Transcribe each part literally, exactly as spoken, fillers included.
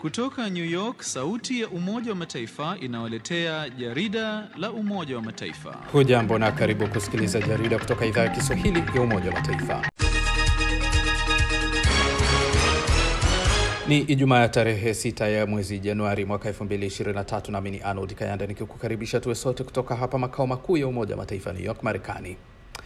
Kutoka New York, sauti ya Umoja wa Mataifa inawaletea jarida la Umoja wa Mataifa. Hujambo na karibu kusikiliza jarida kutoka idhaa ya Kiswahili ya Umoja wa Mataifa. Ni Ijumaa ya tarehe sita ya mwezi Januari mwaka elfu mbili ishirini na tatu, na mimi ni Arnold Kayanda nikikukaribisha tuwe sote kutoka hapa makao makuu ya Umoja wa Mataifa New York, Marekani.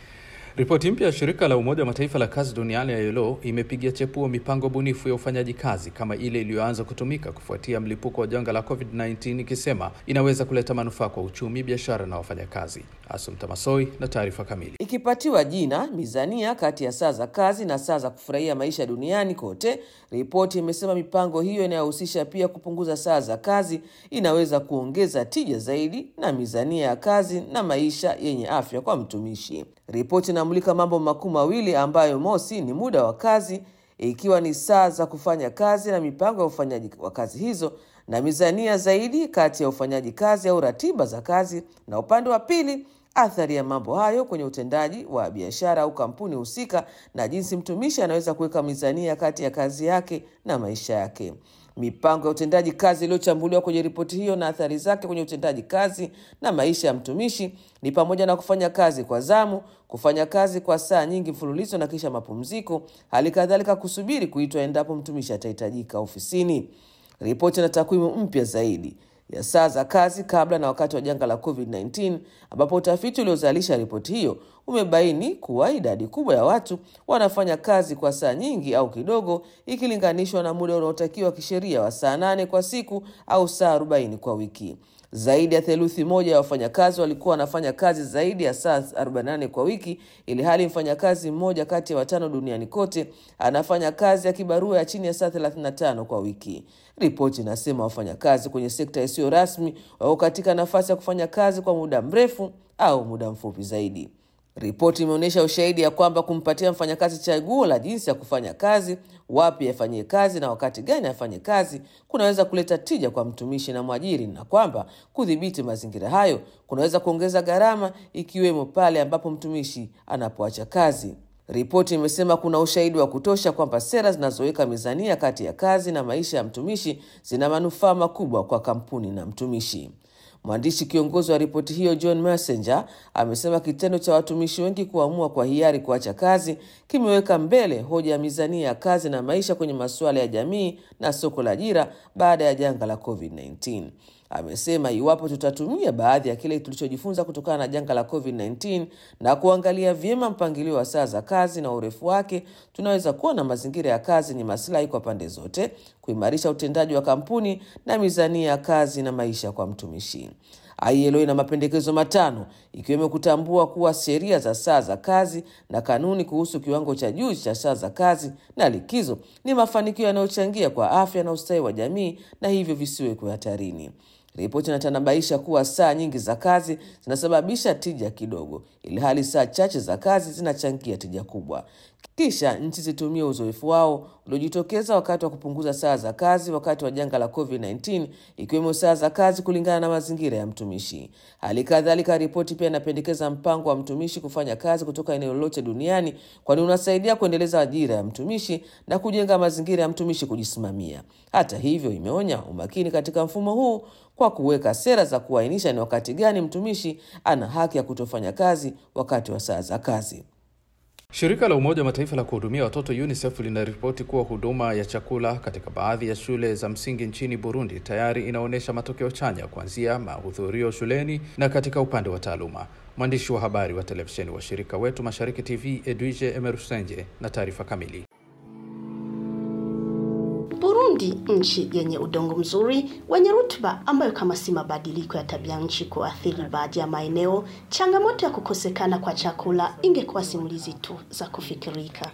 Ripoti mpya ya shirika la Umoja wa Mataifa la kazi duniani I L O imepigia chepuo mipango bunifu ya ufanyaji kazi kama ile iliyoanza kutumika kufuatia mlipuko wa janga la covid kumi na tisa, ikisema inaweza kuleta manufaa kwa uchumi, biashara na wafanyakazi. Asumta Masoi na taarifa kamili. Ikipatiwa jina mizania kati ya saa za kazi na saa za kufurahia maisha duniani kote, ripoti imesema mipango hiyo inayohusisha pia kupunguza saa za kazi inaweza kuongeza tija zaidi na mizania ya kazi na maisha yenye afya kwa mtumishi. Ripoti inamulika mambo makuu mawili ambayo mosi ni muda wa kazi, ikiwa ni saa za kufanya kazi na mipango ya ufanyaji wa kazi hizo, na mizania zaidi kati ya ufanyaji kazi au ratiba za kazi, na upande wa pili athari ya mambo hayo kwenye utendaji wa biashara au kampuni husika na jinsi mtumishi anaweza kuweka mizania kati ya kazi yake na maisha yake. Mipango ya utendaji kazi iliyochambuliwa kwenye ripoti hiyo na athari zake kwenye utendaji kazi na maisha ya mtumishi ni pamoja na kufanya kazi kwa zamu, kufanya kazi kwa saa nyingi mfululizo na kisha mapumziko, hali kadhalika kusubiri kuitwa endapo mtumishi atahitajika ofisini. Ripoti na takwimu mpya zaidi ya saa za kazi kabla na wakati wa janga la covid kumi na tisa, ambapo utafiti uliozalisha ripoti hiyo umebaini kuwa idadi kubwa ya watu wanafanya kazi kwa saa nyingi au kidogo ikilinganishwa na muda unaotakiwa kisheria wa saa nane kwa siku au saa arobaini kwa wiki. Zaidi ya theluthi moja ya wafanyakazi walikuwa wanafanya kazi zaidi ya saa arobaini na nane kwa wiki, ili hali mfanyakazi mmoja kati ya watano duniani kote anafanya kazi ya kibarua ya chini ya saa thelathini na tano kwa wiki. Ripoti inasema wafanyakazi kwenye sekta isiyo rasmi wao katika nafasi ya kufanya kazi kwa muda mrefu au muda mfupi zaidi. Ripoti imeonyesha ushahidi ya kwamba kumpatia mfanyakazi chaguo la jinsi ya kufanya kazi, wapi afanyie kazi na wakati gani afanye kazi, kunaweza kuleta tija kwa mtumishi na mwajiri, na kwamba kudhibiti mazingira hayo kunaweza kuongeza gharama, ikiwemo pale ambapo mtumishi anapoacha kazi. Ripoti imesema kuna ushahidi wa kutosha kwamba sera zinazoweka mizania kati ya kazi na maisha ya mtumishi zina manufaa makubwa kwa kampuni na mtumishi. Mwandishi kiongozi wa ripoti hiyo John Messenger amesema kitendo cha watumishi wengi kuamua kwa hiari kuacha kazi kimeweka mbele hoja ya mizania ya kazi na maisha kwenye masuala ya jamii na soko la ajira baada ya janga la covid kumi na tisa. Amesema iwapo tutatumia baadhi ya kile tulichojifunza kutokana na janga la covid kumi na tisa na kuangalia vyema mpangilio wa saa za kazi na urefu wake, tunaweza kuwa na mazingira ya kazi ni maslahi kwa pande zote, kuimarisha utendaji wa kampuni na mizania ya kazi na maisha kwa mtumishi. I L O ina mapendekezo matano, ikiwemo kutambua kuwa sheria za saa za kazi na kanuni kuhusu kiwango cha juu cha saa za kazi na likizo ni mafanikio yanayochangia kwa afya na ustawi wa jamii, na hivyo visiwe kwa hatarini. Ripoti inatanabaisha kuwa saa nyingi za kazi zinasababisha tija kidogo, ili hali saa chache za kazi zinachangia tija kubwa. Kisha nchi zitumie uzoefu wao uliojitokeza wakati wa kupunguza saa za kazi wakati wa janga la covid kumi na tisa, ikiwemo saa za kazi kulingana na mazingira ya mtumishi. Hali kadhalika, ripoti pia inapendekeza mpango wa mtumishi kufanya kazi kutoka eneo lolote duniani, kwani unasaidia kuendeleza ajira ya mtumishi na kujenga mazingira ya mtumishi kujisimamia. Hata hivyo, imeonya umakini katika mfumo huu kwa kuweka sera za kuainisha ni wakati gani mtumishi ana haki ya kutofanya kazi wakati wa saa za kazi. Shirika la Umoja wa Mataifa la kuhudumia watoto UNICEF linaripoti kuwa huduma ya chakula katika baadhi ya shule za msingi nchini Burundi tayari inaonyesha matokeo chanya, kuanzia mahudhurio shuleni na katika upande wa taaluma. Mwandishi wa habari wa televisheni wa shirika wetu Mashariki T V Edwige Emerusenje na taarifa kamili. Burundi, nchi yenye udongo mzuri wenye rutuba ambayo kama si mabadiliko ya tabia nchi kuathiri baadhi ya maeneo, changamoto ya kukosekana kwa chakula ingekuwa simulizi tu za kufikirika.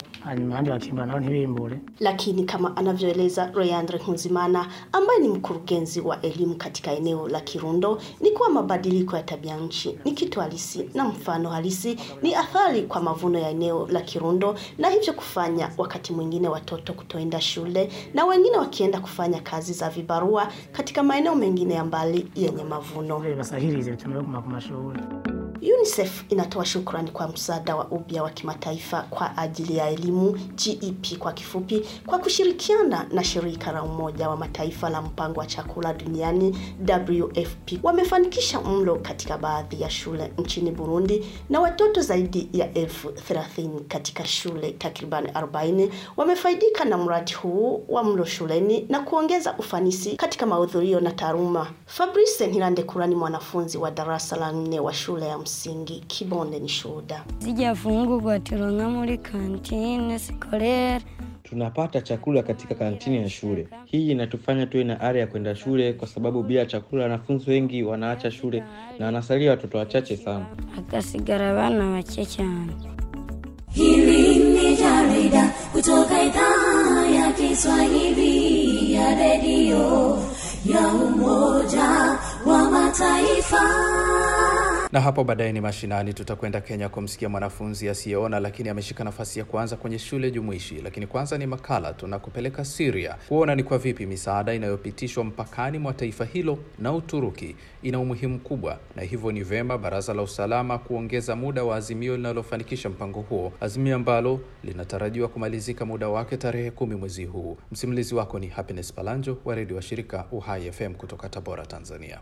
Lakini kama anavyoeleza Royandre Nkunzimana ambaye ni mkurugenzi wa elimu katika eneo la Kirundo, ni kuwa mabadiliko ya tabia nchi ni kitu halisi, na mfano halisi ni athari kwa mavuno ya eneo la Kirundo, na hivyo kufanya wakati mwingine watoto kutoenda shule na wengine wakienda kufanya kazi za vibarua katika maeneo mengine ya mbali yenye mavuno. UNICEF inatoa shukrani kwa msaada wa upya wa kimataifa kwa ajili ya elimu, G E P kwa kifupi, kwa kushirikiana na shirika la Umoja wa Mataifa la mpango wa chakula duniani W F P. Wamefanikisha mlo katika baadhi ya shule nchini Burundi, na watoto zaidi ya elfu thelathini katika shule takriban arobaini wamefaidika na mradi huu wa mlo shuleni na kuongeza ufanisi katika mahudhurio na taaluma. Fabrice Ntirandekurani, mwanafunzi wa darasa la nne wa shule ya msingi Kibonde, ni shuhuda. Sijafungua turonga muri kantine scolaire. Tunapata chakula katika kantini ya shule. Hii inatufanya tuwe na ari ya kwenda shule, kwa sababu bila chakula wanafunzi wengi wanaacha shule na wanasalia watoto wachache sana. Akasigara bana wachache sana. Hili ni jarida kutoka idhaa ya Kiswahili ya redio ya Umoja wa Mataifa. Na hapo baadaye ni mashinani, tutakwenda Kenya kumsikia mwanafunzi asiyeona lakini ameshika nafasi ya kwanza kwenye shule jumuishi. Lakini kwanza ni makala tunakupeleka Syria kuona ni kwa vipi misaada inayopitishwa mpakani mwa taifa hilo na Uturuki ina umuhimu kubwa, na hivyo ni vema Baraza la Usalama kuongeza muda wa azimio linalofanikisha mpango huo, azimio ambalo linatarajiwa kumalizika muda wake tarehe kumi mwezi huu. Msimulizi wako ni Happiness Palanjo wa redio wa shirika Uhai F M kutoka Tabora, Tanzania.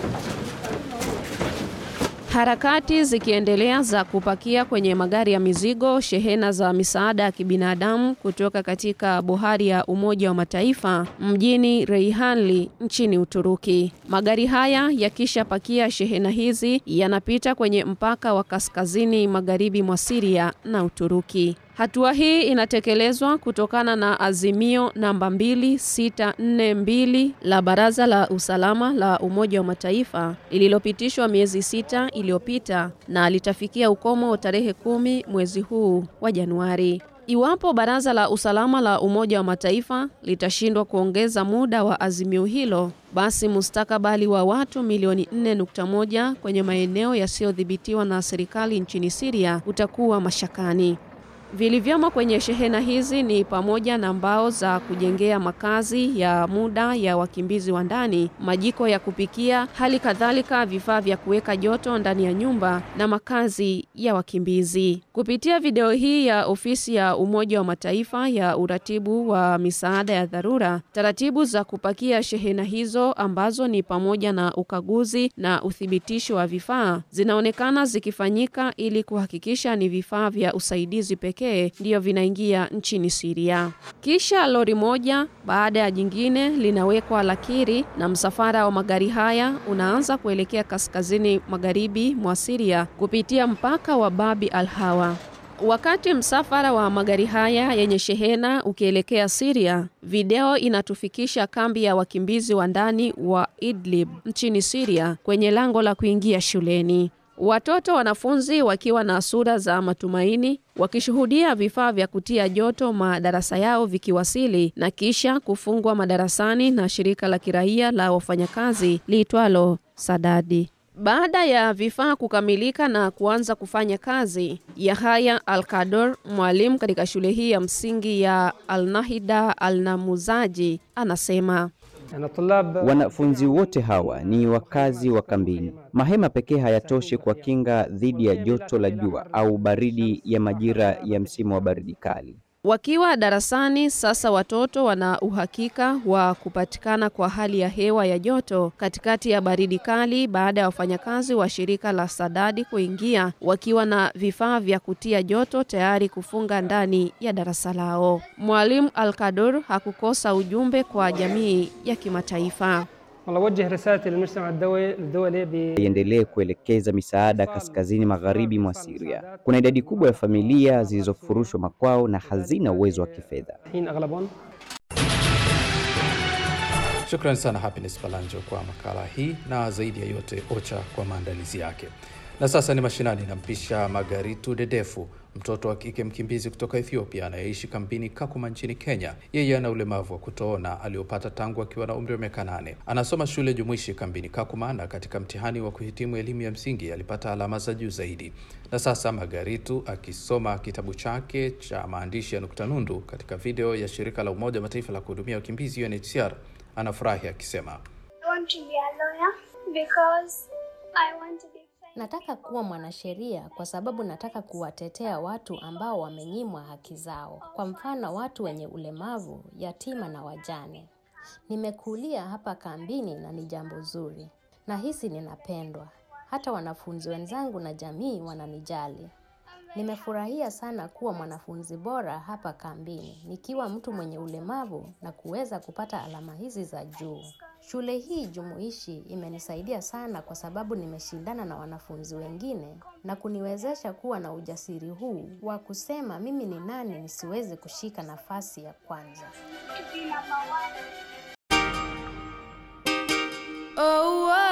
Harakati zikiendelea za kupakia kwenye magari ya mizigo shehena za misaada ya kibinadamu kutoka katika bohari ya Umoja wa Mataifa mjini Reyhanli nchini Uturuki. Magari haya yakisha pakia shehena hizi yanapita kwenye mpaka wa kaskazini magharibi mwa Syria na Uturuki. Hatua hii inatekelezwa kutokana na azimio namba mbili sita nne mbili la Baraza la Usalama la Umoja wa Mataifa lililopitishwa miezi sita iliyopita na litafikia ukomo tarehe kumi mwezi huu wa Januari. Iwapo Baraza la Usalama la Umoja wa Mataifa litashindwa kuongeza muda wa azimio hilo, basi mustakabali wa watu milioni nne nukta moja kwenye maeneo yasiyodhibitiwa na serikali nchini Syria utakuwa mashakani. Vilivyomo kwenye shehena hizi ni pamoja na mbao za kujengea makazi ya muda ya wakimbizi wa ndani, majiko ya kupikia, hali kadhalika vifaa vya kuweka joto ndani ya nyumba na makazi ya wakimbizi. Kupitia video hii ya ofisi ya Umoja wa Mataifa ya uratibu wa misaada ya dharura, taratibu za kupakia shehena hizo ambazo ni pamoja na ukaguzi na uthibitisho wa vifaa zinaonekana zikifanyika ili kuhakikisha ni vifaa vya usaidizi pekee ndio vinaingia nchini Syria. Kisha lori moja baada ya jingine linawekwa lakiri na msafara wa magari haya unaanza kuelekea kaskazini magharibi mwa Syria kupitia mpaka wa Babi al-Hawa. Wakati msafara wa magari haya yenye shehena ukielekea Syria, video inatufikisha kambi ya wakimbizi wa ndani wa Idlib nchini Syria kwenye lango la kuingia shuleni. Watoto wanafunzi wakiwa na sura za matumaini wakishuhudia vifaa vya kutia joto madarasa yao vikiwasili na kisha kufungwa madarasani na shirika la kiraia la wafanyakazi liitwalo Sadadi. Baada ya vifaa kukamilika na kuanza kufanya kazi, Yahya Al-Kador, mwalimu katika shule hii ya msingi ya Al-Nahida Al-Namuzaji, anasema wanafunzi wote hawa ni wakazi wa kambini. Mahema pekee hayatoshi kwa kinga dhidi ya joto la jua au baridi ya majira ya msimu wa baridi kali. Wakiwa darasani sasa, watoto wana uhakika wa kupatikana kwa hali ya hewa ya joto katikati ya baridi kali baada ya wafanyakazi wa shirika la Sadadi kuingia wakiwa na vifaa vya kutia joto tayari kufunga ndani ya darasa lao. Mwalimu Al-Kador hakukosa ujumbe kwa jamii ya kimataifa. Iendelee kuelekeza misaada kaskazini magharibi mwa Syria. Kuna idadi kubwa ya familia zilizofurushwa makwao na hazina uwezo wa kifedha. Shukrani sana Happiness Palanjo kwa makala hii, na zaidi ya yote Ocha kwa maandalizi yake. Na sasa ni mashinani, nampisha Magaritu Dedefu, mtoto wa kike mkimbizi kutoka Ethiopia anayeishi kambini Kakuma nchini Kenya. Yeye ana ulemavu wa kutoona aliopata tangu akiwa na umri wa miaka nane. Anasoma shule jumuishi kambini Kakuma, na katika mtihani wa kuhitimu elimu ya msingi alipata alama za juu zaidi. Na sasa Magaritu akisoma kitabu chake cha maandishi ya nukta nundu katika video ya shirika la Umoja wa Mataifa la kuhudumia wakimbizi U N H C R, anafurahi akisema, I want to be a lawyer because I want to be Nataka kuwa mwanasheria kwa sababu nataka kuwatetea watu ambao wamenyimwa haki zao. Kwa mfano watu wenye ulemavu, yatima na wajane. Nimekulia hapa kambini na ni jambo zuri. Nahisi ninapendwa. Hata wanafunzi wenzangu na jamii wananijali. Nimefurahia sana kuwa mwanafunzi bora hapa kambini, nikiwa mtu mwenye ulemavu na kuweza kupata alama hizi za juu. Shule hii jumuishi imenisaidia sana kwa sababu nimeshindana na wanafunzi wengine na kuniwezesha kuwa na ujasiri huu wa kusema mimi ni nani nisiweze kushika nafasi ya kwanza. Oh, oh.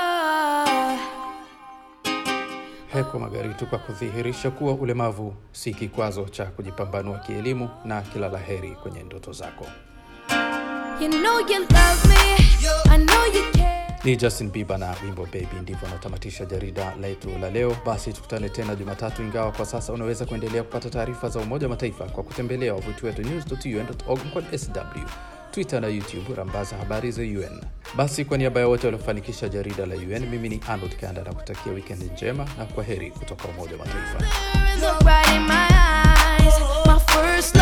Heko Magaritu kwa kudhihirisha kuwa ulemavu si kikwazo cha kujipambanua kielimu, na kila laheri kwenye ndoto zako. You know you love me, I know you care. Ni Justin Bieber na wimbo Baby. Ndivyo natamatisha jarida letu la leo. Basi tukutane tena Jumatatu, ingawa kwa sasa unaweza kuendelea kupata taarifa za Umoja wa Mataifa kwa kutembelea wavuti wetu news dot u n dot org mkwaju S W, Twitter na YouTube rambaza habari za U N. Basi kwa niaba ya wote waliofanikisha jarida la U N, mimi ni Arnold Kanda na kutakia weekend njema na kwaheri kutoka Umoja wa Mataifa.